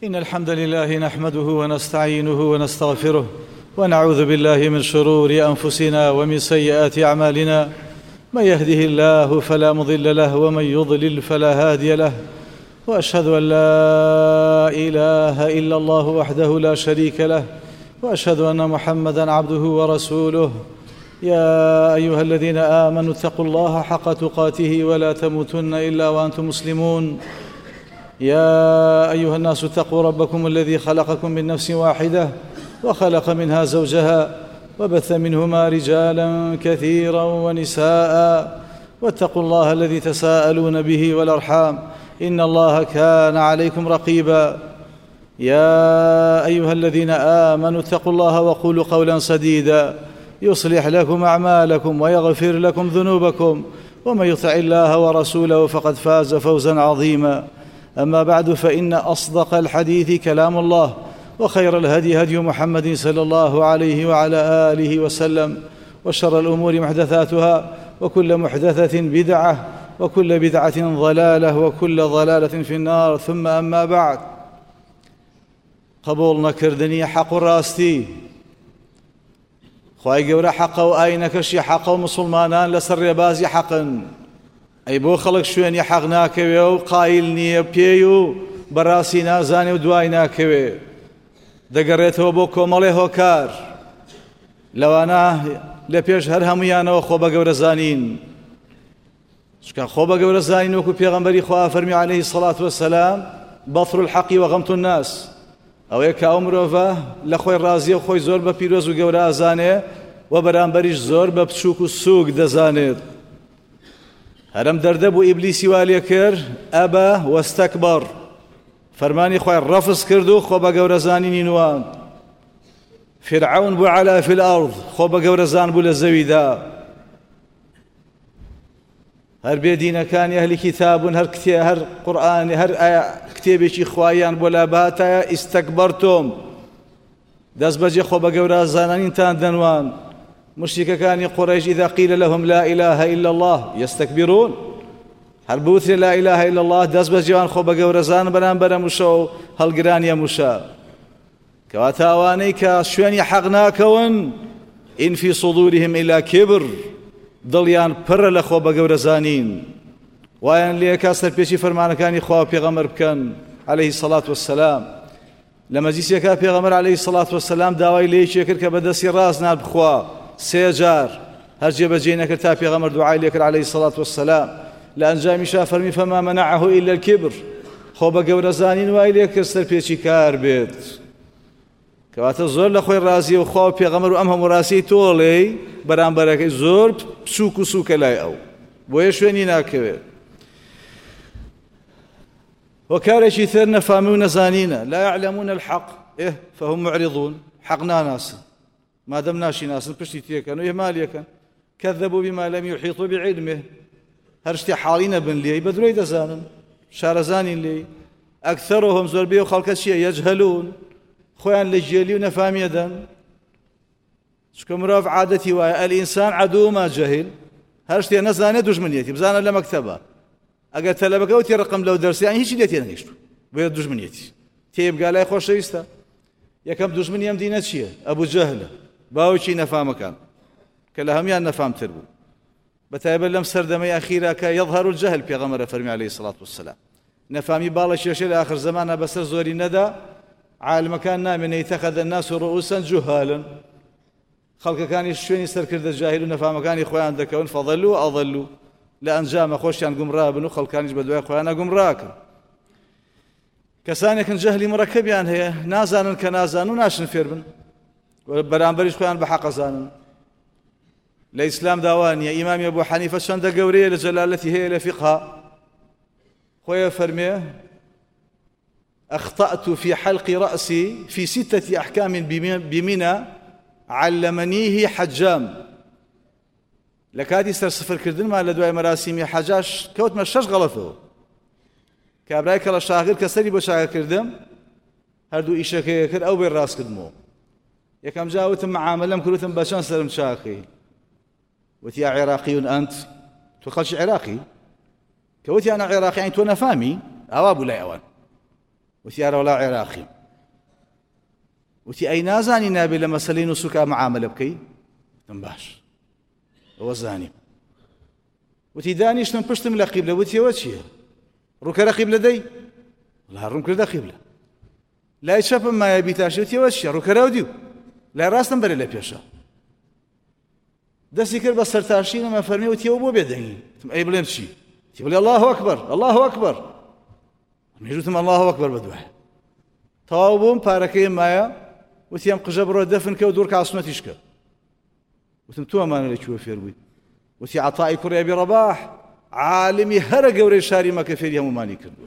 إن الحمد لله نحمده ونستعينه ونستغفره ونعوذ بالله من شرور أنفسنا ومن سيئات أعمالنا. من يهده الله فلا مضل له ومن يضلل فلا هادي له، وأشهد أن لا إله إلا الله وحده لا شريك له، وأشهد أن محمدًا عبده ورسوله. يا أيها الذين آمنوا اتقوا الله حق تقاته ولا تموتن إلا وأنتم مسلمون. يا أيها الناس اتقوا ربكم الذي خلقكم من نفس واحدة وخلق منها زوجها وبث منهما رجالا كثيرا ونساء، واتقوا الله الذي تساءلون به والأرحام إن الله كان عليكم رقيبا. يا أيها الذين آمنوا اتقوا الله وقولوا قولا سديدا يصلح لكم أعمالكم ويغفر لكم ذنوبكم، ومن يطع الله ورسوله فقد فاز فوزا عظيما. أما بعد، فإن أصدق الحديث كلام الله، وخير الهدي هدي محمد صلى الله عليه وعلى آله وسلم، وشر الأمور محدثاتها، وكل محدثة بدعة، وكل بدعة ضلالة، وكل ضلالة في النار. ثم أما بعد، قبول نكردني حق الراستي خواهي قورا حقا وآينا كشي حقا ومسلمانان لسر ربازي حقا أي بو خلق شويني حق ناكوي وقايل نية بيو براسي نازاني ودواي ناكوي دقريته بو كومالي هوكار لوانا لبيش هر هميانا وخوبا قورا زانين شكا خوبا قورا زانين وكو بيغمبري خواه فرمي عليه الصلاة والسلام بطر الحق وغمت الناس ئەو یەکە ئەو مرۆڤە لە خۆی ڕازیە و خۆی زۆر بە پیرۆز و گەورە ئازانێ و بەرامبەریش زۆر بە بچووک و سووک دەزانێت. هەرم دەردە بوو ئیبلیسی وا لێ کرد ئەبە وەستەکبەر، فەرمانی خۆی ڕەفز کرد و خۆ بە گەورەزانینی نواند. فرعون بوو عەلا فی الئەرض، خۆ بە گەورەزان بوو لە زەویدا. هەر بێدینەکانی ئەهلی کیتابون، هەر قورئانی، هەر کتێبێکی خوایان بۆ لاباتایە ئیستەکبەرتۆم، دەست بەجێ خۆ بە گەورەزانانیتان دەنوان. مشریکەکانی قوڕەیش ئیذا قیل لهم لا إله إلا الله يستكبرون، هەر بوترێ لا إله إلا الله دەست بەجێوان خۆ بە گەورەزان بەرامبەرە موشە و هەڵگرانیە موشە. کەواتە ئەوانەی کە شوێنی حەق ناکەون ئین فی صدورهم إلا کبر، دڵیان پڕە لە خۆ بە گەورەزانین، وایان لێ کا سەرپێچی فەرمانەکانی خوا پێغەمبەر بکەن عەلەیهی السەڵات وەسسەلام. لە مەجلیسێکا پێغەمبەر عەلەیهی السەڵات وەسسەلام داوای لێیەکێ کرد کە بەدەستی ڕاست نار بخوا 3 جار، هەر جێبەجێ نەکرد تا پێغەمبەر دوعای لێ کرد عەلەیهی السەڵات وەسسەلام. لە ئەنجامیشا فەرمی فەما مەنەعەهو ئیلا الکبر، خۆ بە گەورەزانین وای لێ کرد سەرپێچی کار بێت. کەواتە زۆر لە خۆی ڕازیە و خوا و پێغەمبەر و ئەم هەموو ڕاستیەی تۆڵێی بەرامبەرەکەی زۆر بچووک و سووکە لای ئەو، بۆیە شوێنی ناکەوێت. وەکارێکی تر نەفامی و نەزانینە، لا يعلمون الحق فهم معرضون، حەق ناناسن، مادەم ناشیناسن پشتی تێکەن و ئێمالیەکەن. كذبوا بما لم يحيطوا بعلمه، هەر شتێ حاڵی نەبن لێی بە درۆی دەزانن، شارەزانین لێی. ئەکثەرهم زۆربەی و خەڵکە چییە؟ یەجهەلون، خۆیان لە جێلی و نەفامیە دەن. چکە مرۆڤ عادەتی وایە ئەلئینسان عەدوو ما جەهیل، هەر شتێ نەزانێت دوژمنیەتی، بزانە لە مەکتەبە ئەگەر تەلەبەکە وتی ڕقم لەو دەرسیان هیچی لێ تێنەگەیشت، بۆیە دوژمنیەتی تێبگا لای خۆشەویستە. یەکەم دوژمنی ئەم دینە چییە؟ ئەبوو جەهلە، باوکی نەفامەکان کە لە هەمویان نەفامتر بوو، بەتایبەت لەم سەردەمەی ئەخیرا کە یەظهەر الجەهل، پێغەمبەر فەرمی عەلەیهی السەڵات وەسسەلام نەفامی باڵە کێشەی لە ئاخر زەمانە بەسەر زۆری نەدا. عالمەکان نامێنێ ئیتەخەذ الناس رؤوسا جهالا، خەڵکەکانی شوێنی سەرکردە جاهیل و نەفامەکانی خۆیان دەکەون، فەضەلوا ئەضەلوا، لە ئەنجامە خۆشیان گومڕابن و خەڵکانیش بە دوای خۆیانە گومڕاکن. کەسانێکن جەهلی مڕەکەبیان هەیە، نازانن کە نازان و ناشن فێر بن، بەرامبەریش خۆیان بە حەق ئەزانن. لە ئیسلام داوا نییە. ئیمامی ئەبوو حەنیفە چەندە گەورەیە لە جەلالەتی هەیە لە فیقها، خۆیە فەرمێ أخطأت في حلق رأسي في 6 أحكام بمنى علمنيه حجام. لكاتي سر كردن ما لدواي مراسيمي حجاش كوت ما شش غلطه كابراي كلا شاغر كسري بو شاغر كردم هردو إيشاكي كر أو بين راس كدمو يكم جاوتم معاملة مكروتم باشان سرم شاخي وتي عراقي أنت تقولش عراقي كوتي أنا عراقي يعني تو نفامي أوابو لا يوان وتی یارە وەڵا عێراقیم وتی ئەی نازانی نابێت لە مەسەلەی نوسوکا مەعامەلە بکەی وتم باش ئەوە زانیم وتی دانیشتم پشتم لە قیبلە وتی ئەوە چییە ڕووکەرە قیبلە دەی وڵا ڕوون کردە قیبلە لای چەپم مایە بیتاشی وتی ئەوە چییە ڕووکەرە دیو لای ڕاستم بەرە لە پێشە دەستی کرد بە سەرتاشی نەمە فەرمی وتی ئەوە بۆ بێدەنگی وتم ئەی بڵێم چی وتی بڵێ الله ئەکبەر الله ئەکبەر مێژوتم الله ئەکبەر بەدوایە تەواو بووم پارەکەیم مایە وتی ئەم قژە بڕۆ دەفن کە و دوور کاسنەتیش کە وتم تۆ ئەمانە لەکوێ فێر بوویت وتی عەتای کوڕی ئەبی ڕەباح عالمی هەرە گەورەی شاری مەکە فێری هەمومانی کردبوو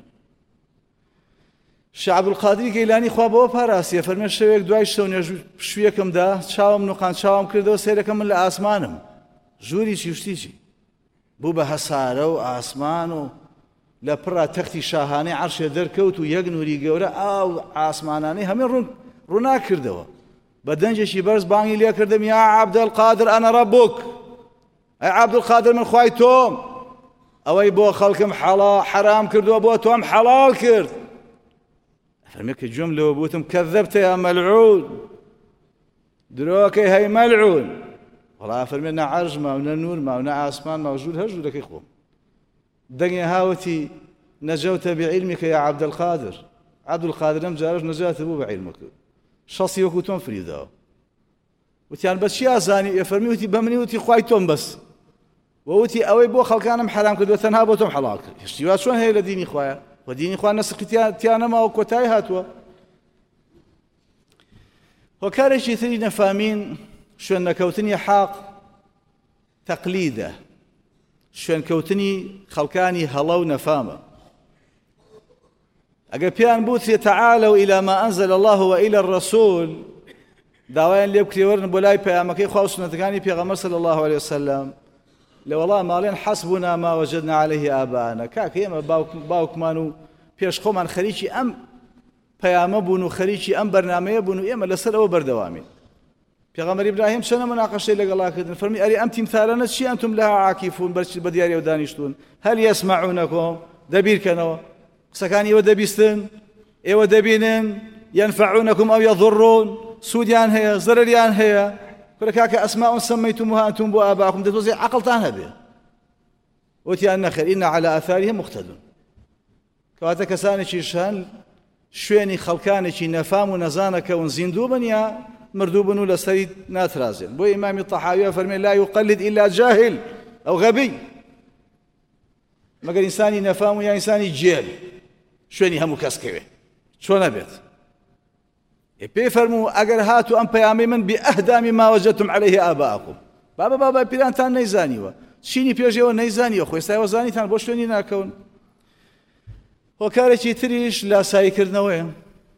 شێخ عەبدولقادری گەیلانی خوا بەوە پاراسیە فەرمێ شەوێک دوای شەو شوێکمدا چاوم نوقان چاوم کردەوە سەیرەکەم من لە ئاسمانم ژووری چی شتیچی بوو بە هەسارە و ئاسمان و لە پڕا تەختی شاهانەی عەرشێ دەرکەوت و یەک نووری گەورە ئاو ئاسمانانەی هەمێ ڕووناکردەوە بە دەنجێکی بەرز بانگی لێ کردم یا عەبدەلقادر ئەنە ڕەبوک ئەی عەبدولقادر من خوای تۆم ئەوەی بۆ خەڵکم حەرام کردووە بۆ تۆم حەڵاڵ کرد فەرمێ کە گوێم لەوە بوتم کەذەبتە یا مەلعون درۆکەی هەی مەلعون وەڵا فەرمێ نە عەرش ماو نە نور ماو نە ئاسمان ماو ژوور هەر ژوورەکەی خۆم دەنگێ هاوتی نەجەوتە بعیلمیکە یا عەبدەلقادر عەبدولقادر ئەم جارەش نەجاتە بوو بە عیلمەکە شەسی وەکو تۆم فریداوە وتیان بە چی ئازانی فەرمی وتی بە منی وتی خوای تۆم بەس ووتی ئەوەی بۆ خەڵکانم حرام کردووە تەنها بۆ تۆم حەڵاڵ کرد هێشتیوا چۆن هەیە لە دینی خوایە و دینی خوا نەسخی تیان نەماوە کۆتایی هاتووە هۆکارێکی تری نەفامین شوێن نەکەوتنی حاق تەقلیدە شوێنکەوتنی خەڵکانی هەڵە و نەفامە ئەگەر پێیان بوترێ تعالوا إلى ما أنزل الله وإلى الرسول داوایان لێ بکرێوەرن بۆ لای پەیامەکەی خوا و سنەتەکانی پێغەمبەر صلی الله عليه وسلم لە وەڵا ماڵێن حەسبونا ما وجدنا عليه آباءنا کاکە ئێمە باوکمان و پێش خۆمان خەریکی ئەم پەیامە بوون و خەریکی ئەم بەرنامەیە بوون و ئێمە لەسەر ئەوە بەردەوامین پێغەمبەر ئیبراهیم چەنە موناقەشەی لەگەڵا کردن فەرمی ئەری ئەم تیمثالانە چی ئەنتم لەها عاکیفون بە دیاریەوە دانیشتون هەل یەسمعونەکم دەبیرکەنەوە قسەکانی ئێوە دەبیستن ئێوە دەبینن ينفعونكم أو يضرون سودیان هەیە زەرەریان هەیە کورە کاکە ئەسماء سميتموها أنتم وآباؤكم دەتوەزێ عەقڵتان هەبێ وتیان نەخێر ئین عەلى ئاثارهم مقتدون کەواتە کەسانێکیش هەن شوێنی خەڵکانێکی نەفام و نەزانەکەون زیندوو بن یا مردوو بن و لەسەری ناترازێن بۆ ئیمامی تەحاویە فەرمێ لا يقلد إلا جاهل أو غبي مەگەر ئینسانی نەفام و یا ئینسانی جێل شوێنی هەموو کەس کەوێ چۆن نەبێت پێی فەرموو ئەگەر هاتو ئەم پەیامی من بئەهدا مما وجدتم عليه آباءكم بابا پیرانتان نەیزانیوە چینی پێشەوە نەیزانیوە خۆی ئێستا زانیتان بۆ شوێنی ناکەون هۆکارێکی تریش لاساییکردنەوەیە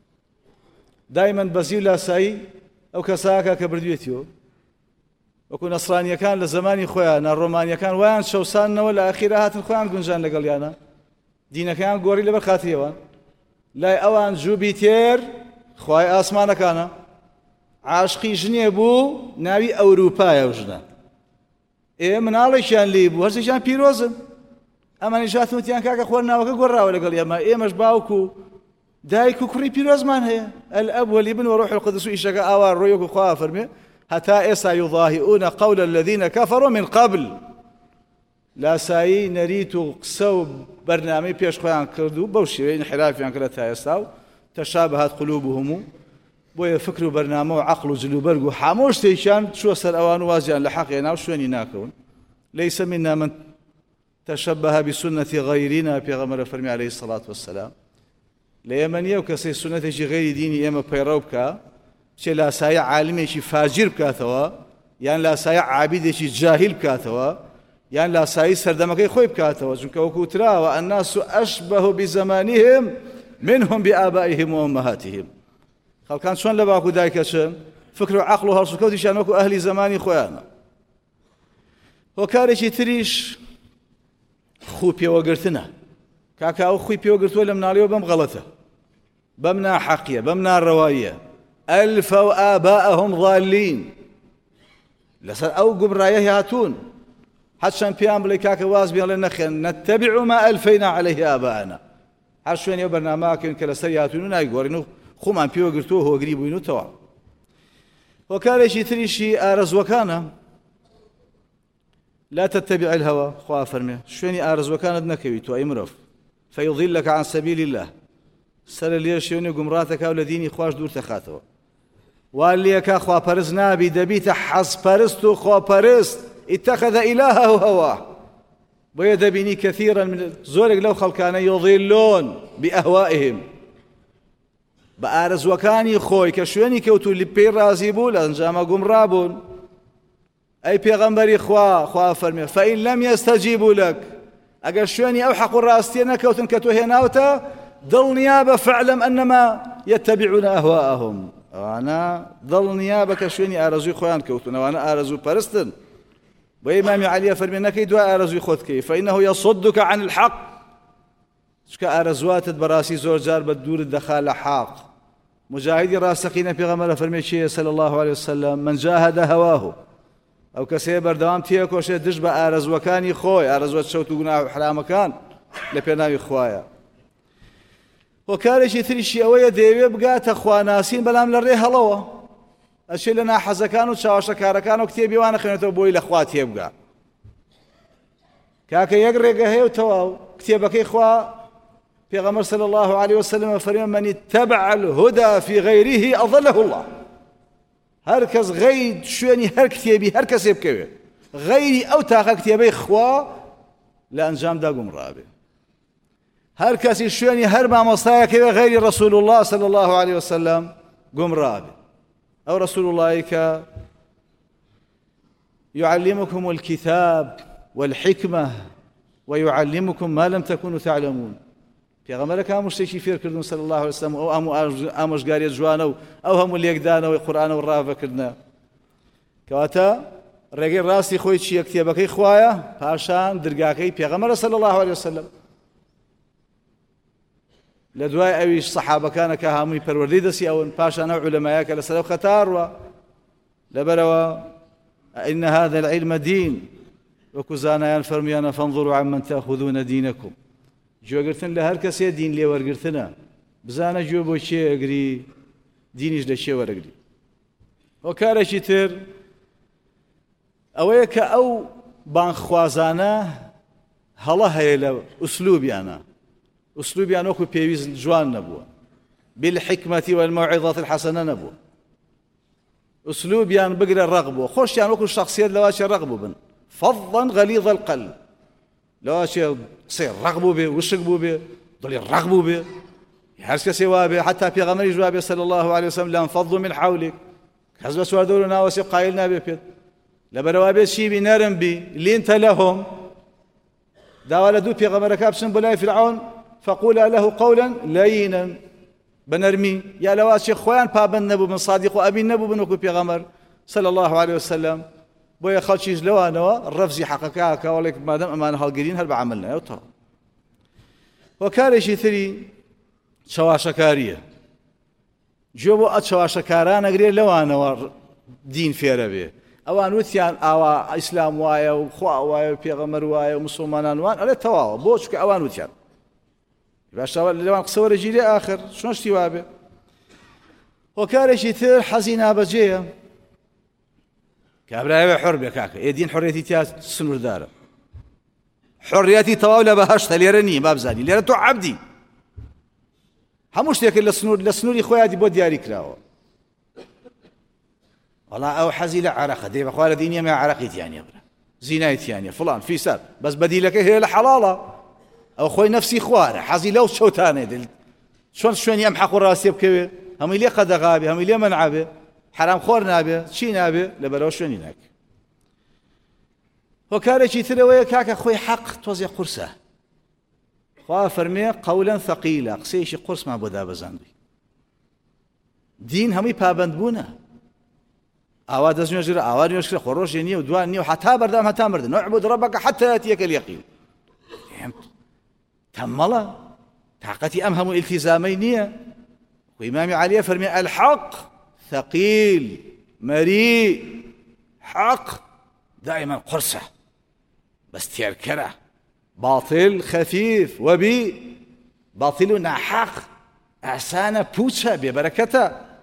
دایمەن بەزی و لاسایی ئەو کەساکە کە بردوێتیەوە وەکو نەسڕانیەکان لە زمانی خۆیان ڕۆمانیەکان وایان شەوسانەوە لە ئەخیرا هاتن خۆیان گونجان لەگەڵیانە دینەکەیان گۆڕی لەبەر خاتریەوە لای ئەوان جووبی تێر خوای ئاسمانەکانە عاشقی ژنێ بوو ناوی ئەوروپایە و ژنە مناڵێکیان لێ بوو هەرچێکیان پیرۆزن ئەمانی شاتوتیان کاکە خۆر ناوەکە گۆڕاوە لەگەڵ ئێمەش باوک و دایک و کوڕی پیرۆزمان هەیە الأب والابن وروح القدس و ئیشەکە ئاوا ڕۆیەک و خوا فەرمێ هەتا ئێستا يضاهئون قول الذين كفروا من قبل لاسایی نەریت و قسە و بەرنامەی پێش خۆیان کرد و بەو شێوەیە انحرافیان کرد تا ئێستا و تشابهت قلوبهم بۆیە فکر و بەرنامە و عەقڵ و جلوبەرگ و هەموو شتێکیان چووە سەر ئەوان و وازیان لە حەقێ ناو شوێنی ناکەون ليس منا من تشبه بسنة غيرنا پێغەمبەر فەرمی عليه الصلاة والسلام لە ئێمە نییە و کەسەی سنەتێکی غەیری دینی ئێمە پەیڕەو بکە چێ لاسایە عالمێکی فاجر بکاتەوە یان لاسایە عابیدێکی جاهیل بکاتەوە یان لاسایی سەردەمەکەی خۆی بکاتەوە چونکە وەکو وتراوە الناس أشبه بزمانهم منهم بآبائهم وأمهاتهم خەڵکان چۆن لە باوک و دایکەچن فکر و عەقڵ و هەڵسوکەوتیشان وەکو ئەهلی زمانی خۆیانە هۆکارێکی تریش خوو پێوەگرتنە کاکە ئەو خوی پێوەگرتووە لە مناڵیەوە بەم غەڵەتە بەم ناحەقیە بەم ناڕەواییە ئەلفەو ئاباءەهم ضالین لەسەر ئەو گومڕایە هاتوون حەچەند پێیان بڵێ کاکە واز بێڵێ نەخێن نەتەبیع ما ئەلفەینا عەلەیه ئاباءەنا هەر شوێنی ئەو بەرنامەکەن کە لەسەر هاتوون و نایگۆڕین و خۆمان پێوە گرتووە هۆگری بووین و تەواو. وەکارێکی تریشی ئارەزوەکانە لا تتبع الهوى خوا فەرمێ شوێنی ئارەزوەکانت نەکەوی تو ئەی مرۆڤ فيضلك عن سبيل الله سەر لێ شوێنی گومڕاتەکە و لە دینی خوش دوور تەخاتەوە وا لێکە خواپەرست نابی دەبیتە حەزپەرست و خواپەرست اتخذ إلهه هواه بۆیە دەبینی كثيرا من زۆرێک لەو خەڵکانە يضلون بأهوائهم بە ئارەزوەکانی خۆی کە شوێنی کەوتو پێی رازی بوو لە ئەنجامە گومڕا بوون. ئەی پێغەمبەری خوا فەرمێ فإن لم يستجيبوا لك ئەگەر شوێنی ئەو حەق و ڕاستیە نەکەوتن کە تۆ هێناوتە دڵنیا بە فەعلەم ئەنەما يتبعون أهواءهم ئەوانە دڵنیا بە کە شوێنی ئارەزووی خۆیان کەوتن ئەوانە ئارەزوو پەرستن. بۆ ئیمامی عەلیە فەرمێ نەکەی دوای ئارەزووی خۆت کەی فإنه يصدك عن الحق چکە ئارەزواتت بەڕاستی زۆر جار بە دوورت دەخا لە حاق. مجاهدی ڕاستەقینە پێغەمبەر فەرمێ چییە صلی الله عليه وسلم من جاهد هواه ئەو کەسەیە بەردەوام تێکۆشێت دژ بە ئارەزوەکانی خۆی ئارەزوە شەوت و گوناه و حرامەکان لە پێناوی خوایە. وەکارێکی تریشی ئەوەیە دەیەوێ بگاتە خواناسین بەڵام لە ڕێ هەڵەوە ئەچێ لە ناحەزەکان و چاوەشەکارەکان و کتێبی وانە خوێنێتەوە بۆی لە خوا تێبگا. کاکە یەک ڕێگە هەیە و تەواو کتێبەکەی خوا پێغەمبەر صلی الله عليه وسلم فەرمێ من اتبع الهدى في غيره أضله الله هەر کەس غەیر شوێنی هەر کتێبی هەر کەسێ بکەوێت غەیری ئەو تاقە کتێبەی خوا لە ئەنجامدا گومڕابێ. هەر کەسی شوێنی هەر مامۆستایەکەوێ غەیری رسول الله صلی الله عليه وسلم گومڕابێ. ئەو رسول اللهی کە يعلمكم الكتاب والحكمة ويعلمكم ما لم تكونوا تعلمون پێغەمبەرەکە هەموو شتێکی فێرکردن صلی الله عليه وسلم ئەو هەموو ئامۆژگاریە جوانە و ئەو هەموو لێکدانەوەی قورئانە و ڕاوەکردنە کەواتە ڕێگەی ڕاستی خۆی چییە کتێبەکەی خوایە پاشان دەرگاکەی پێغەمبەرە صلی الله عليه وسلم. لە دوای ئەویش سەحابەکانە کە هەمووی پەروەردەی دەستی ئەون پاشان ئەو عولەمایە کە لەسەر ئەو خەتاڕوە لەبەرەوە إن هذا العلم دين وەکو زانایان فەرموویانە فانظروا عمن تأخذون دينكم گوێگرتن لە هەر کەسێ دین لێوەرگرتنە بزانە گوێ بۆ کێ ئەگری دینیش لە کێ وەرەگری. وەکارێکی تر ئەوەیە کە ئەو بانخوازانە هەڵە هەیە لە ئوسلوبیانە ئوسلوبیان وەکو پێویست جوان نەبووە بالحکمة والموعظة الحسنة نەبووە ئوسلوبیان بگرە ڕق بووە خۆشیان وەکو شخصیت لەواشێ ڕق بوو بن فظا غليظ القلب لەواشێ قسەی ڕق بوو بێ وشک بوو بێ دڵی ڕق بوو بێ هەر کەسێ وا بێ حتا پێغەمبەریش وا بێ صلی الله عليه وسلم لانفضوا من حولك کەس بە سواردەور و ناوەسێ قایل نابێ پێت لەبەرەوە بێ چی بی نەرم بی لینتە لەهم داوا لە دوو پێغەمبەرەکە بچن بۆ لای فرعون فقولا له قولا لينا بنرمي يا لواشي خوان پابند نبو من صادق و ابي نبو بن وكو پیغمبر صلى الله عليه وسلم بويا خلشيز لوانوا الرفزي حققها كولك ما دام امان هالقرين هل بعملنا يوتر وكارشي ثري شواشكاريه جوبو اتشواشكاران اغري لوانوا دين فيربي اوان وثيان اوا اسلام وايا وخوا وايا پیغمبر وايا ومسلمانان وان على تواو بوشك اوان وثيان باش لوان قصور جيلي آخر شلون اشتوابه وكارشي تر حزينة بجيه كابراهيم حر بكاكا يدين حريتي تياس سنور داره حريتي طواولة بهشت ليرني ما بزاني ليرتو عبدي هموش ليك لسنوري خويا دي بود دياري كراو والله او حزي عرقه دي بخوال دينيا ما عرقيت يعني زينايت يعني فلان في ساب بس بديلك هي الحلاله او خوي نفسي خواره حزي لو شوتانه دل شلون يمحق راسي بكوي هم اللي قد غابي هم اللي منعبه حرام خور نابه شي نابه لبلو شلون هناك وكارشي تروي كاكا خوي حق توزي قرصه خوا فرمي قولا ثقيلا قسيش قرص ما بدا بزاندي دين همي پابند بونه اواد از نجر اواد نشر خروج ني ودوان ني حتى بردام حتى مرد نعبد ربك حتى ياتيك اليقين تملا طاقتي أمهم التزامينية وإمام علي فرمي الحق ثقيل مريء حق دائما قرصة بس تيركره باطل خفيف وبي باڵتیل و ناحەق ئاسانە پوچە بێبەرەکەتە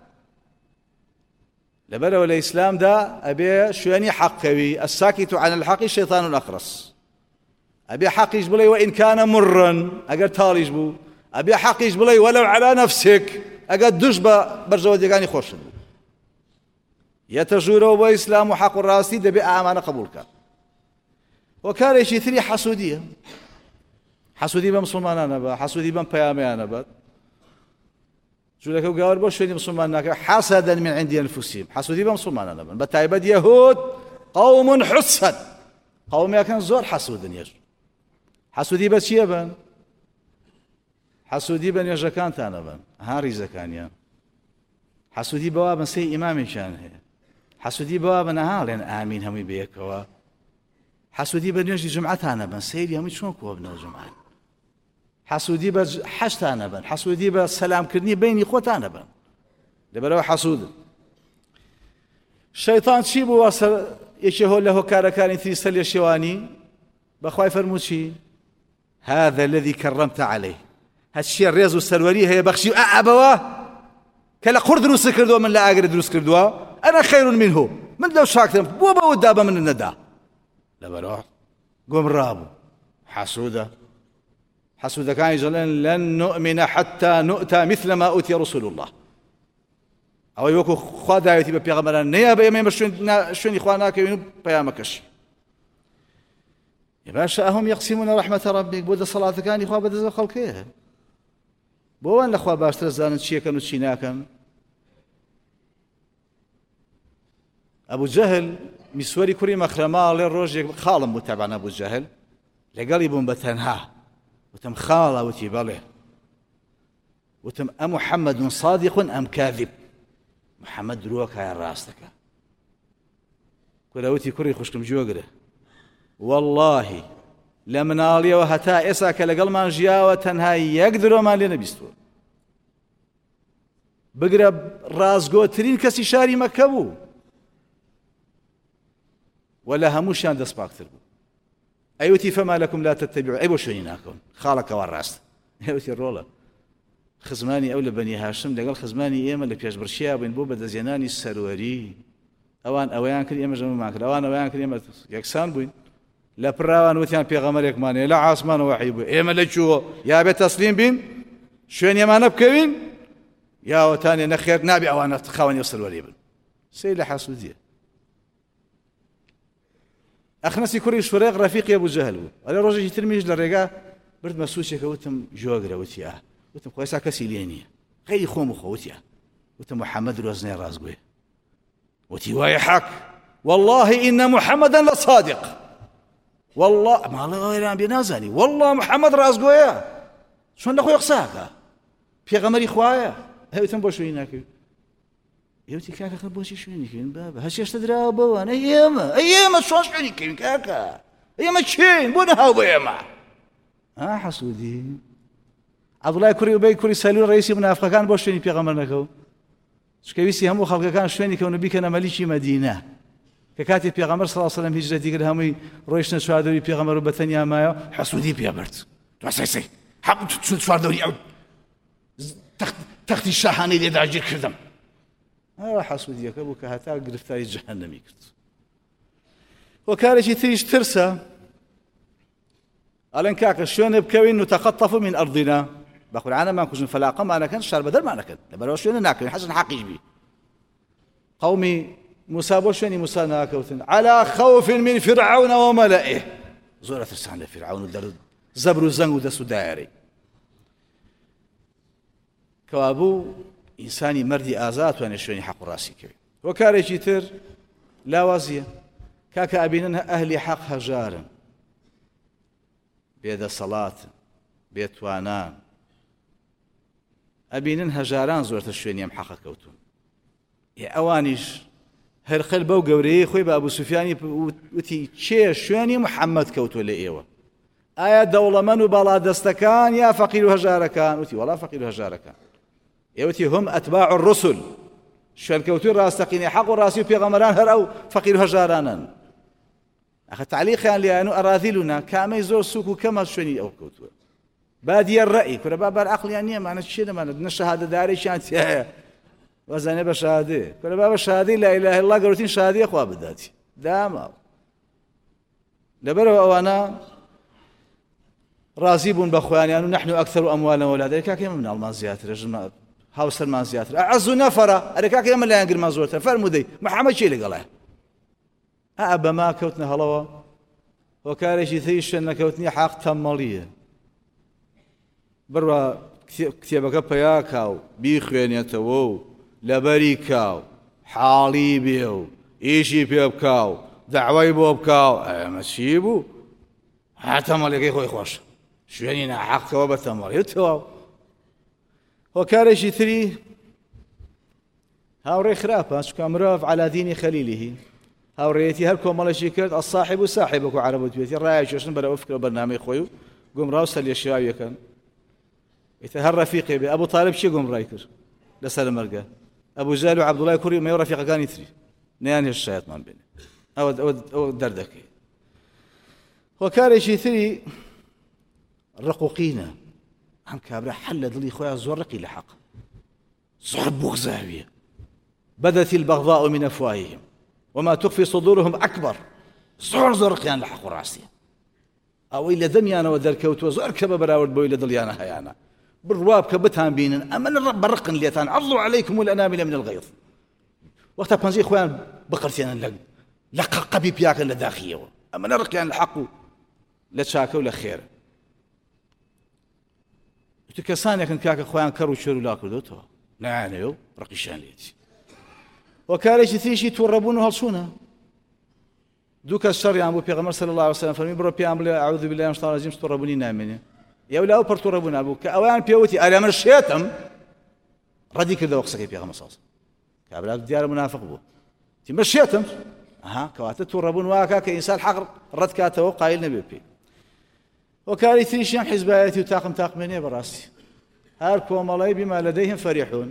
لەبەرەوە لە ئیسلامدا ئەبێ شوێنی حەقەوی الساکت عن الحق شەیطان أخرس ئەبێ حەقیش بڵێ وإن كان مرا ئەگەر تاڵیش بوو ئەبێ حەقیش بڵێ ولو على نفسك ئەگەر دوش بە بەرژەوەندیەکانی خۆشت بوو یەتە ژوورەوە بۆ ئیسلام و حەق و ڕاستی دەبێ ئامانە قبوڵکە وەکارێکی تری حەسوودیە حەسوودی بە مسلمانانە بە حەسوودی بەم پەیامەیانە بەت جوولەکە و گاور بۆ شوێنی مسلمان ناکە حەسەدەن من عندی ئەنفوسیهم حەسوودی بە مسلمانانە بن بە تایبەت یەهود قەوم حسەد قەومێکن زۆر حەسوودن یەش حەسوودی بە چییە بن حەسوودی بە نوێژەکانتانە بن ها ریزەکانیان حەسوودی بەوا بن سەی ئیمامێکیان هەیە حەسوودی بەوا بن هاڵێن ئامین هەمووی بەیەکەوە حەسوودی بە نوێژی جومعەتانە بن سەیری هەمووی چۆن کۆ بنەوە جومعە حەسوودی بە حەشتانە بن حەسوودی بە سەلامکردنی بینی خۆتانە بن لەبەرەوە حەسوودن شەیطان چی بوو یەکێ هۆ لە هۆکارەکانی تری سەر لێ شێوانی بەخوای فەرموو چی هذا الذي كرمت عليه هەچیە ڕێز و سەروەری هەیە بەخشی و ئەبەوە کە لە قوڕ دروست کردووە من لە ئاگر دروست کردووە ئەنا خەیر منه من لەو شاکتم بۆ بەوەدا بە من نەدا لەبەرەوە گۆمڕابوو حەسوودە حەسوودەکانی دەڵێن لن نؤمن حتى نؤتى مثل ما أوتي رسول الله ئەوەی وەکو خوا داوێتی بە پێغەمبەران نەیە بە ئێمە شوێنی خوا ناکەوین و پەیامەکەش باشە ئەهم یەقسیمونە ڕەحمەتە ڕەبیک بۆ دەسەڵاتەکانی خوا بەدەست بە خەڵکەیە بۆ ئەوان لە خوا باشترە زانن چیەکەن و چی ناکەن ئەبوو جەهل میسوەری کوڕی مەخرەماڵێ ڕۆژێک خاڵم بوو تەبعەن ئەبوو جەهل لەگەڵی بووم بە تەنها وتم خاڵە وتی بەڵێ وتم ئەمحەممەد صادق ئەم کاذب محەممەد درۆکایە ڕاستەکە کورەوتی کوڕی خوشکم جۆگرە واللهی لە مناڵیەوە هەتا ئێسا کە لەگەڵمان ژیاوە تەنها یەک درۆمان لێ نەبیستوە بگرە ڕازگۆترین کەسی شاری مەککە بوو ولا هەمووشیان دەست پاکتر بوو ئەیوتی فەما لەکم لا تتبعون ئەی بۆ شوێنی ناکەون خاڵەکەوە ڕاستە ئەیوتی ڕۆڵە خزمانی ئەو لە بەنی هاشم لەگەڵ خزمانی ئێمە لە پێشبڕشیا بووین بۆ بەدەستێنانی سەروەری ئەوان ئەوەیان کرد ئێمە ژەمەمان کرد ئەوان ئەوەیان کرد ئێمە یەکسان بووین لە پراوان وتیان پێغەمبەرێکمانەیە لە عاسمانەوە وحی بوو ئێمە لەکوێوە یا بێت تەسلیم بین شوێنیەمانە بکەوین یاوەتانێ نەخێر نابێ ئەوانە خاوەنی سەروەری بن سەی لە حەسوودیە ئەخنەسی کوڕی شوڕێق ڕەفیقی ئەبوو جەهل بوو ئەلێ ڕۆژێکی ترمیش لە ڕێگا بردمە سووچێکە وتم جۆگرە وتی وتم خۆ ئێستا کەسی لێ نییە غەیری خۆم و خۆوتیە وتم محەممەد درۆزنەی ڕازگوێ وتی وایە حەق والله إن محەممەدا لەصادق والله ماڵە ئێران بێ نازانی والله محەممەد ڕازگۆیە چۆن لە خۆی قساکە پێغەمبەری خوایە هەوتم بۆ شوێنی ناکەوی ئێوتی کاکە بۆچی شوێنی کەوین بابە هەشێشتە دراوە بەوانە ئێمە چۆن شوێنی کەوین کاکە ئێمە چین بۆ نەهاو بە ئێمە حەسوودی عەبدوڵای کوڕی ئوبەی کوڕی سەلول ڕئیسی منافقەکان بۆ شوێنی پێغەمبەر نەکەوت چکە ویستی هەموو خەڵکەکان شوێنی کەونە بیکەنە مەلیکی مەدینە کە کاتی پێغەمبەر صلی الله علیه و سلم هیجرەتی کرد هەمووی ڕۆیشتە چواردەوری پێغەمبەر و بەتەنیا مایە حەسوودی پێبرد دواسەی حەق چواردەوری ئەو تەختی شاهانەی لێ داگیر کردم حەسوودیەکە بوو کە هەتا گرفتاری جەهەنەمی کرد وەکارێکی تریش ترسە ئەڵێن کاکە شوێنێ بکەوین نتەخەطەف من ئەرضینا بە قورعانەمان کوژن فەلاقەمانەکەن شار بەدەرمانەکەن لەبەرەوە شوێنە ناکەوین حەسن حەقیش بی قەومی موسا بۆ شوێنی موسا ناکەوتن على خوف من فرعون وملئه زۆرە ترسان لە فرعون و زەبر و زەنگ و دەست و دایەرەی کەوابوو ئینسانی مەردی ئازاد توانێت شوێنی حەق و ڕاستی کەوێت وەکارێکی تر لاوازیە کاکە ئەبینن ئەهلی حەق هەژارن بێدەسەڵاتن بێتوانان ئەبینن هەژاران زۆرتر شوێنی ئەم حەقە کەوتون ئەوانیش هەرخەل بەو گەورەیەی خۆی بە ئەبوو سوفیانی وتی چێ شوێنی محەممەد کەوتووە لە ئێوە ئایا دەوڵەمەند و باڵادەستەکان یا فەقیر و هەژارەکان وتی وەڵا فەقیر و هەژارەکان ئێوەتی هم ئەتباع الرسل شوێنکەوتووی ڕاستەقینەی حەق و ڕاستی و پێغەمبەران هەر ئەو فەقیر و هەژارانن ئەخە تعلیقیان لێیان و ئەراذیلونا کامەی زۆر سووک و کەمە شوێنی ئەو کەوتووە بادي الرأي كل باب العقل يعني ما نشيل ما الشهادة داري شانتي وزني بشهادة كل باب الشهادة لا إله إلا الله قلتين شهادة أخوة بداتي دام لبروا وأنا راضي بخواني يعني نحن أكثر أموالا وأولادا كاكي من المازيات رجل هاوس المازيات أعز نفرة أركاكي من لا ينقل مازورته فرمودي محمد شيء لقاله أبا ما كوتنا هلوا وكارشي ثيش أن كوتني حق تمالية بروا كتابك بياكاو بيخوانيتو لبريكاو حالي بيو إيشي بيبكاو دعوي بوبكاو ماشيبو هاتمالي كي خوي خوش شوينينا حق وبتمالي تو وكارشي ثري هاوري خرافة شكامراف على دين خليله هاوريتي هل كومال شيكرت الصاحب صاحبك عربو بيتي رايش شنو بلا افكر برنامج خويو قوم راوسل يا شباب كان يتهر رفيقي ابو طالب شي قوم رايكر لسلم مرقه ابو جهل وعبد الله كوري ما رفيق كان يثري نيان الشيطان بيني او دردك وكان شي ثري الرقوقين عم كابره حل ضلي خويا زورقي لحق صحب زاويه بدت البغضاء من افواههم وما تخفي صدورهم أكبر صور زرقيان لحق راسي أو إلا دميانا ودركوت وزور كبا براورد بو إلا دليانا هيانا بالرواب كبتان بينن أما الرب برقن ليتان عضوا عليكم الأنامل من الغيظ وقتها بانزي إخوان بقرتين لقا قبيب ياك لداخيه أما نرقيان الحق لتشاكا ولا خير تكساني كان كاك إخوان كرو شرو لاكو دوتو نعانيو رقيشان ليتي وكاريش ثيشي توربون هالصونا دوك الشر يا ابو بيغمر صلى الله عليه وسلم فرمي برو بيامل اعوذ بالله من الشيطان الرجيم توربوني نامني يا ولا اوبر توربون ابوك اوان بيوتي انا من الشيطان ردي كذا وقصك بيغمر صلى الله عليه وسلم كابلا ديار منافق بو تمشيتم كوات توربون واكا كانسان حقر رد كاتو قايل نبي بي وكاري ثيشي حزبايتي وتاقم تاقمني براسي هاركم الله بما لديهم فرحون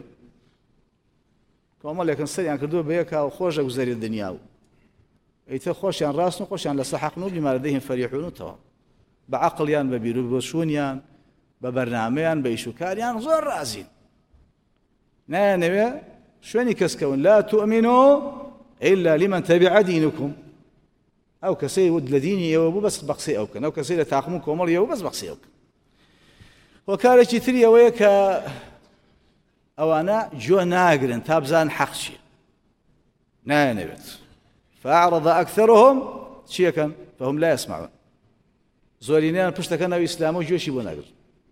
كما لكن سريان كردو بيكا وخوش وزاري الدنيا ايتا خوشيان راسن خوشيان لصحقنو بما لديهم فريحون تو بعقليان ببيرو بشونيان ببرنامجيان بيشوكاريان زور رازين نانبي شوني كسكون لا تؤمنوا الا لمن تبع دينكم او كسي ود لديني يوبو بس بقسي او كان او كسي لتاقمكم مر يوبو بس بقسي او وكارشي ثري ويكا أوانا جو ناقرن تابزان حقشي نانبت فأعرض أكثرهم شيكا فهم لا يسمعون زولينيان بشتكنا إسلامو جوشي بناقر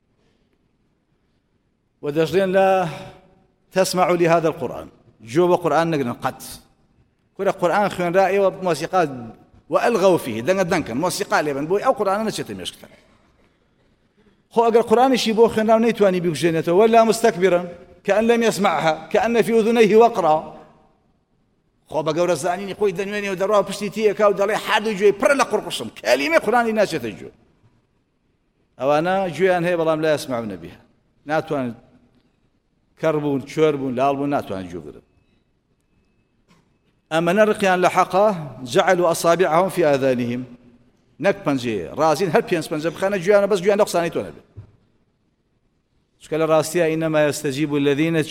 ودجلين لا تسمعوا لهذا القرآن جو قرآن نقرن قد كل القرآن خيون رأي وموسيقات وألغوا فيه دنكا موسيقى لبن بوي أو قرآن نشتم يشكتر خو أقر قرآن يشيبوه خينا ونيتواني بيكجينته ولا مستكبرا كأن لم يسمعها كأن في أذنيه وقرا خو بقول الزانين خوي دنياني ودروها بشتيتيه كاو دلي حد جوي برلا قرقشم كلمة قرآن ناس يتجو أو أنا جويان هي بلام لا يسمعون بها ناتوان كربون شربون لالبون ناتوان جوغر أما نرقيان لحقه جعلوا أصابعهم في آذانهم نك بنجي رازين هل بينس بنجي بخانا جويان بس جويان نقصاني تونا شكل راستيا إنما يستجيب الذين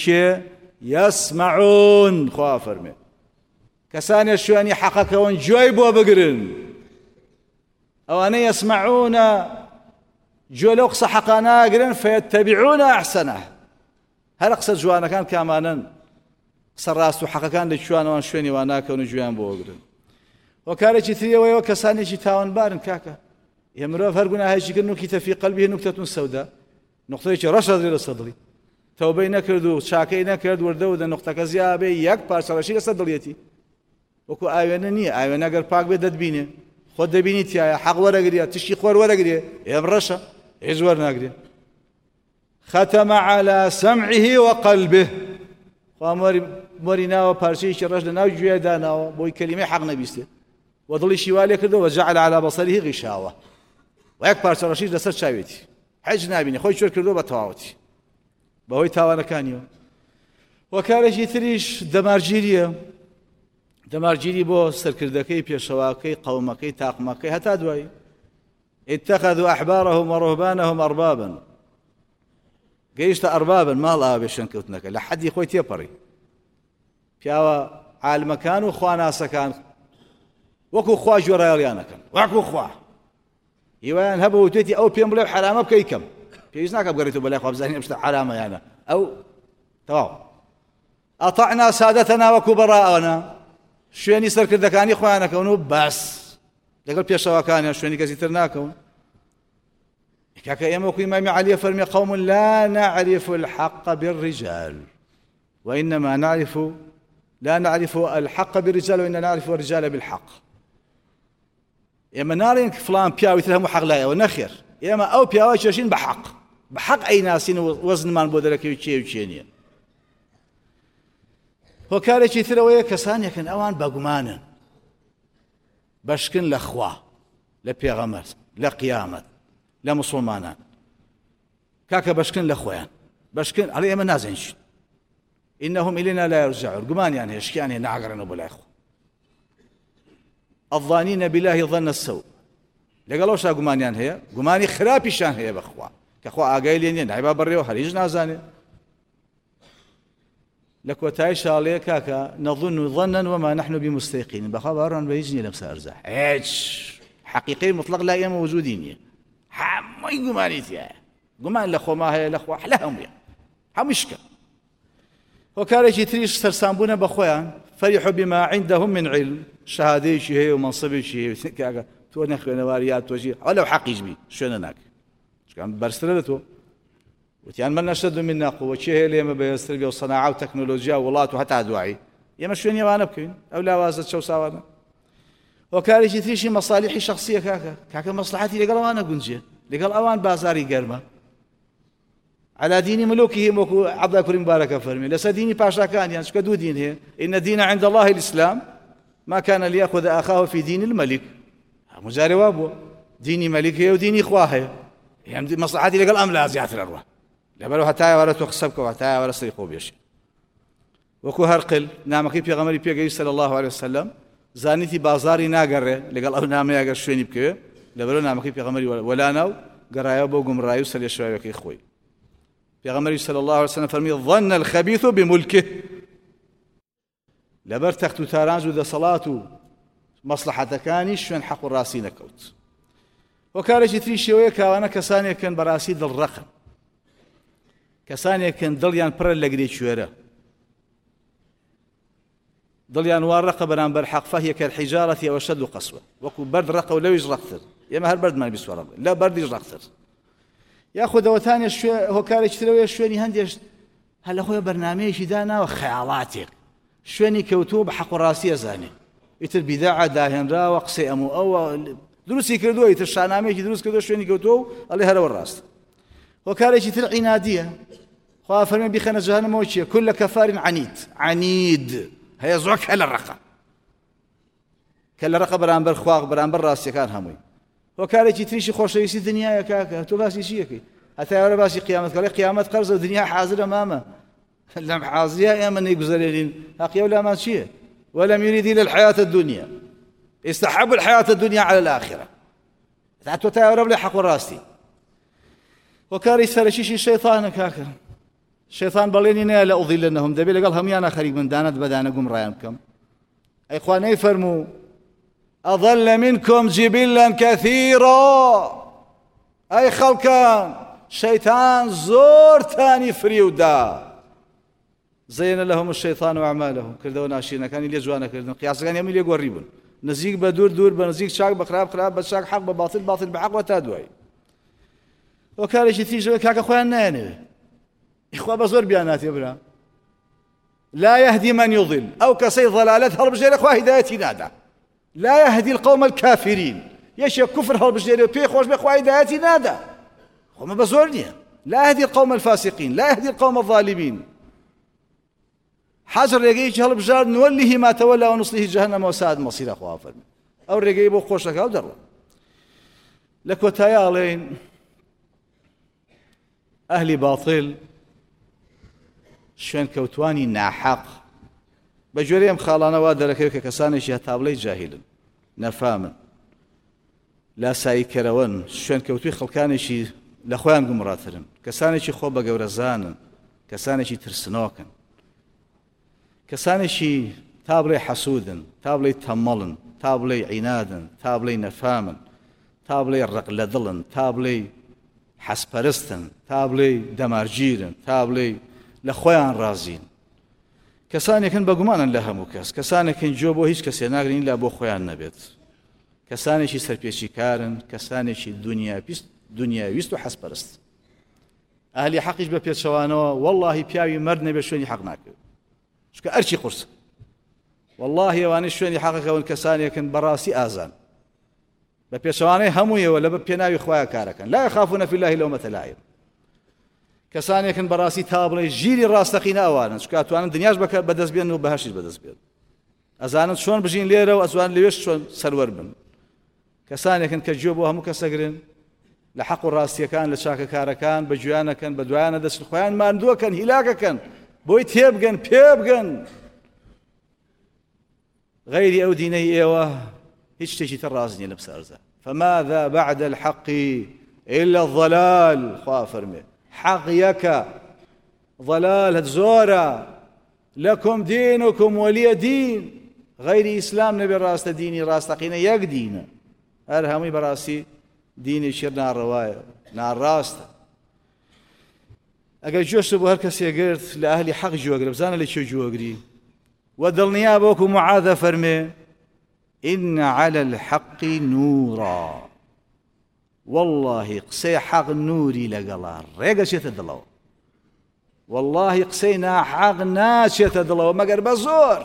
يسمعون خوافر من كسان يشواني حقك وان جويبوا بقرن أو أن يسمعون جولوقس حقنا قرن فيتبعون أحسنه هل أقصد جوانا كان كامانا سراسو حقا كان لشوان وان شواني وانا كون جوان بو قرن وكاري ثريا ويو كساني تاون بارن كاكا يمرو فرقنا هاي شكل نكتة في قلبه نكتة سوداء نقطة رشد للصدري توبي نكردو شاكي نكرد وردو ده نقطة كزيابي يك بارسال شيء صدريتي وكو آيوانا نية آيوانا أجر باق بدد بينه خد بيني تيا حق ورا قريه تشي خور ورا قريه يا برشا عزور ناقريه ختم على سمعه وقلبه ومرنا وبارسيش الرجل ناو جويا دانا بوي كلمة حق نبيسته وضل شوالي كردو وجعل على بصره غشاوة ويك بارسال شيء لسر شاويتي حج نابيني خوي شور كردو بتواوتي بهوي تاوانا كانيو وكان شي ثريش دمارجيري بو سركردكي بيشواكي قومكي تاقمكي هتا دوي اتخذوا أحبارهم ورهبانهم أربابا گەیشتە ئەربابن ماڵ ئاوە بێ شوێنکەوتنەکە لە حەدی خۆی تێپەڕی پیاوە عالمەکان و خواناسەکان وەکو خوا جۆرایەڵیانەکەن وەکو خوا هیوایان هەبوو توێتی ئەو پێم بڵێ حرامە بکەی کەم پێویست ناکە بگەڕێتەوە بەلای خوا بزانین ئەم شتە حرامە یانە ئەو تەواو ئەطەعنا سادەتەنا وەکو بەڕائەوەنا شوێنی سەرکردەکانی خۆیانەکەون و بەس لەگەڵ پێشەوەکانیان شوێنی کەسی تر ناکەون کاکە ئێمە وەکو ئیمامی عەلی فەرمێ قەوم لا نعرف الحق بالرجال وإنما لا نعرف الحق بالرجال وإنما نعرف الرجال بالحق ئێمە ناڵێن فڵان پیاوی تر هەموو حەق لایەوە نەخێر ئێمە ئەو پیاوە چێشین بە حەق ئەیناسین و وەزنمان بۆ دەرەکەوی چێ و چێ نییە هۆکارێکی ترەوەیە کەسانێکن ئەوان بەگومانن بەشکن لە خوا لە پێغەمبەر لە قیامەت لە موسڵمانان کاکە بەشکن لە خۆیان بەشکن ئەڵێ ئێمە نازانین إنهم إلينا لا يرجعون گومانیان هەیە شکیان هەیە ناگەڕێنەوە بۆ لای خوا الظانين بالله ظن السوء لەگەڵەوەشا گومانیان هەیە گومانی خراپیشان هەیە بەخوا کە خوا ئاگای لێ نییە نایبا بەڕێوە هەریش نازانێ لە کۆتایی شاڵەیە کاکە نەظن ظنا وما نحن بمستيقنين بەخوا باوەڕمان بە هیچ نییە لەم سەرزە هیچ حەقیقەی مطلق لای ئێمە وجودی نییە هەمووی گومانی تایە گومان لە خۆما هەیە لە خوا لە هەموویە هەمووشکە وەکارێکی تریش سەرسامبوونە بە خۆیان فرحوا بما عندهم من علم شهادەیەکی هەیە و مەنسەبێکی هەیە کاکە تۆ نەخوێنەواری یا تۆژی ئەو حەقیش بی شوێنە ناکە چکان بەرزترە لە تۆ وتیان من نەشەد منا قووە چێ هەیە لە ئێمە بەهێزتر بێ و سەناعە و تەکنۆلۆژیا و وڵات و هەتا دوایی ئێمە شوێنی ئەوانە بکەین ئەو لاوازە چەوساوانە وەکارێکی تریشی مەسالیحی شەخسیە کاکە مەسلحەتی لەگەڵ ئەوانە گونجێ لەگەڵ ئەوان بازاری گەرمە على دين ملوكهم وكو عبد الله كريم بارك فرمي لس ديني باشاكان يعني شكو دين هي إن الدين عند الله الإسلام ما كان ليأخذ أخاه في دين الملك مجاري وابو ديني ملك هي وديني إخواه هي يعني مصلحتي لقال أم لا زيادة الأرواح لبلو حتى ولا تخسبك وحتى ولا سرقوا بيش وكو هرقل نامكي في غمري بيجي صلى الله عليه وسلم زانيتي بازاري ناقر لقال أو نام ياقر شويني بكيه لبلو نامكي في غمري ولا ناو قرايا بوقم رايو سلي شوية كي إخوي پیغمبر صلی الله علیه وسلم فرمید ظن الخبيث بملكه لبر تخت تارانج و صلاة مصلحتكاني شون حق الراسين كوت وكارج تري شويه كوانا كساني كان براسي دل رقم كساني كان دليان بر لغري شوره دليان ورقه بران بالحق فهي كالحجاره او شد قسوه وكو برد رقه ولو يجرقتر يما هر برد ما بيسوى لا برد يجرقتر ياخذ وثاني شو هو كارج تروي شويني هنديش هلا هو برنامج دانا وخيالاتك شويني كوتوب حق راسي زاني يتر بداعه داهن را وقسي امو او دروسي كردو يتشانامي دروس كردو شويني كوتو الله هرا والراس هو كارج تر عناديه خا فرمي بخنا جهنم وشي كل كفار عنيد هي زوك على الرقه كل رقه برانبر خواغ برانبر راسي كان هموي وكارێکی تریشی خۆشەویستی دنیاە کاکە تۆ باسی چیەکەی هەتا ئێوە باسی قیامەت قەرزە و دنیا حازرە مامە لەم حازریە ئێمە نەیگوزەرێنین حەقیە و لامان چییە ولم يريد إلا الحياة الدنيا استحب الحياة الدنيا على الآخرة تۆ تا ئێوە بڵێ حەق و ڕاستی وەکاری سەرەکیشی شەیطانە کاکە شەیطان بەڵێنی نەیە لە ئوضیلنەهم دەبێت لەگەڵ هەمویانە خەریک بن دانەت بەدانە گومڕایان بکەم ئەی خوا نەیفەرموو أضل منكم جبلا كثيرا أي خلقان شيطان زور تاني فريودا زين لهم الشيطان وأعمالهم كردوا ناشينا كان يلي جوانا كردوا قياس كان يميل يقربون نزيق بدور بنزيق شاق بخراب بشاق حق بباطل بحق وتادوي وكان شي تيجي كاكا خويا ناني إخوة بزور بيانات يا برا لا يهدي من يضل أو كسي ضلالته هرب جيل إخوة هدايتي نادى لا يهدي القوم الكافرين يشي كفر هرب جيل بي خوش بإخوة هدايتي نادى هم بزورني لا يهدي القوم الفاسقين لا يهدي القوم الظالمين حجر رقيق هرب جار نوله ما تولى ونصله جهنم وساعد مصير أخوة فرمي أو رقيق بو خوشك أو در لك وتيالين أهل باطل شوێن کەوتوانی ناحەق بە گوێرەی ئەم خاڵانەوا دەرەکەوێت کە کەسانێکی هەتابڵەی جاهیلن نەفامن لاساییکەرەوەن شوێن کەوتوی خەڵکانێکی لە خۆیان گومڕاترن، کەسانێکی خۆ بە گەورەزانن، کەسانێکی ترسنۆکن، کەسانێکی تا بڵێ حەسوودن، تا بڵێ تەمەڵن، تا بڵێ عینادن، تا بڵێ نەفامن، تا بڵێ ڕق لە دڵن، تا بڵێ حەسپەرستن، تا بڵێ دەمارگیرن، تا بڵێ لە خۆیان ڕازین. کەسانێکن بە گومانن لە هەموو کەس، کەسانێکن جۆ بۆ هیچ کەسێ ناگرین لا بۆ خۆیان نەبێت، کەسانێکی سەرپێچی کارن، کەسانێکی دنیاویست و حەسپەرست. ئەهلی حەقیش بە پێچەوانەوە وەڵڵاهی پیاوی مەرد نەبێت شوێنی حەق ناکرد، چکە ئەرچی قورس. والله ئەوانەی شوێنی حەقەکەون کەسانێکن بەڕاستی ئازان، بە پێچەوانەی هەموویەوە لە بە پێناوی خۆیان کارەکەن، لا یەخافون فی الله لەومەتە لائیم. کەسانێکن بەڕاستی تا بڵێ ژیری ڕاستەقینە ئەوانن، چکە ئەتوانن دنیاش بەدەست بێن و بەهەشتیش بەدەست بێن، ئەزانن چۆن بژین لێرە و ئەزوان لەوێش چۆن سەروەر بن. کەسانێکن کە گوێ بۆ هەموو کەسەگرن لە حەق و ڕاستیەکان، لە چاکەکارەکان بە گوێیانەکەن، بە دوایانە دەچن، خۆیان ماندووەکەن، هیلاکەکەن، بۆی تێبگەن، پێ بگەن. غەیری ئەو دینەی ئێوە هیچ شتێکی تر ڕاست نییە لەم سەرزە. فماذا بعد الحق إلا الضلال. خوا فەرمێ حەق یەکە، ضلال زۆرە. لەکم دینکم وەلیە دین. غەیری ئیسلام نەبێ ڕاستە دینی ڕاستەقینە یەک دینە، هەر هەمووی بەڕاستی دینی شێر ناڕەوایە، ناڕاستە. ئەگەر گوێشت بۆ هەر کەسێ گرت لە ئەهلی حەق گوێگرە، بزانە لە کێ گوێگری و دڵنیا بۆکو معاذە فەرمێ إن على الحق نورا. والله قسەی حەق نوری لەگەڵا ڕێگەچێتە دڵەوە، والله قسەی ناحەق ناچێتە دڵەوە مەگەر بە زۆر.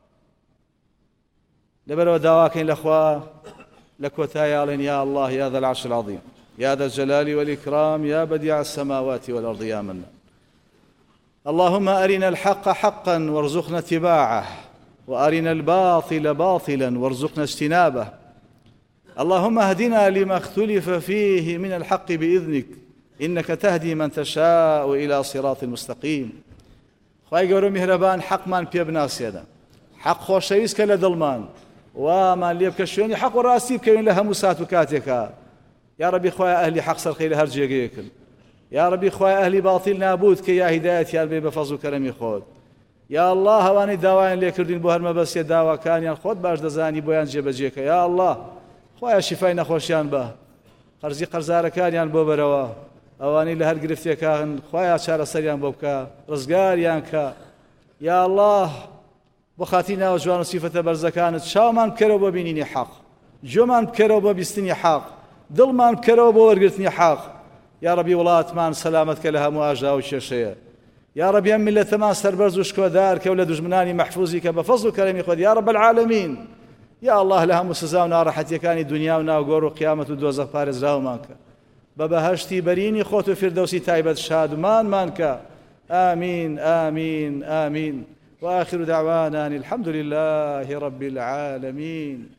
لەبەرەوە داواکەین لەخوا لە کۆتاییاڵێن یا الله يا ذا العرش العظيم يا ذا الجلال والإكرام يا بديع السماوات والأرض يا منان. اللهم أرنا الحق حقا وارزقنا اتباعه وأرنا الباطل باطلا وارزقنا اجتنابه. اللهم اهدنا لما اختلف فيه من الحق بإذنك إنك تهدي من تشاء إلى صراط مستقيم. خواهی گەورە میهرەبان حەقمان پێ بناسێنە، حەق خۆشەویست کە لە دڵمان وامان لێ بکە شوێنی حەق و ڕاستی بکەوین لە هەموو سات و کاتێکە. یا ربی خوای ئەهلی حەق سەرخەی لە هەر جێگەیەکن، یا ربی خوای ئەهلی باتیل نابود کە یا هیدایەتیان بێ بە فەزڵ و کەرەمی خۆت. یا الله هەوانەی داوایان لێ کردین بۆ هەر مەبەستێ داواکانیان خۆت باش دەزانی بۆیان جێبەجێکە. یا الله خوایە شیفای نەخۆشیان بە، قەرزی قەرزارەکانیان بۆ بەرەوە، ئەوانەی لە هەر گرفتێکان خوایە چارەسەریان بۆ بکە، ڕزگاریان کە. یا الله بۆ خاتی ناوە جوان و سیفەتە بەرزەکانت چاومان بکەرەوە بۆ بینینی حەق، گوێمان بکەرەوە بۆ بیستنی حەق، دڵمان بکەرەوە بۆ وەرگرتنی حەق. یا ربی وڵاتمان سەلامەت کە لە هەموو ئاژا و کێشەیە. یا ربی ئەم میلەتەمان سەربەرز و شکۆدار کە و لە دوژمنانی مەحفوظی کە بە فەزڵ و کەرەمی خۆت یا رب العالمین. یا الله لە هەموو سزا و ناڕەحەتیەکانی دنیا و ناوگۆڕ و قیامەت و دۆزەخ پارێزراومان کە، بە بەهەشتی بەرینی خۆت و فردەوسی تایبەت شادمانمان کە. آمین آمین آمین. وآخر دعوانا الحمد لله رب العالمين.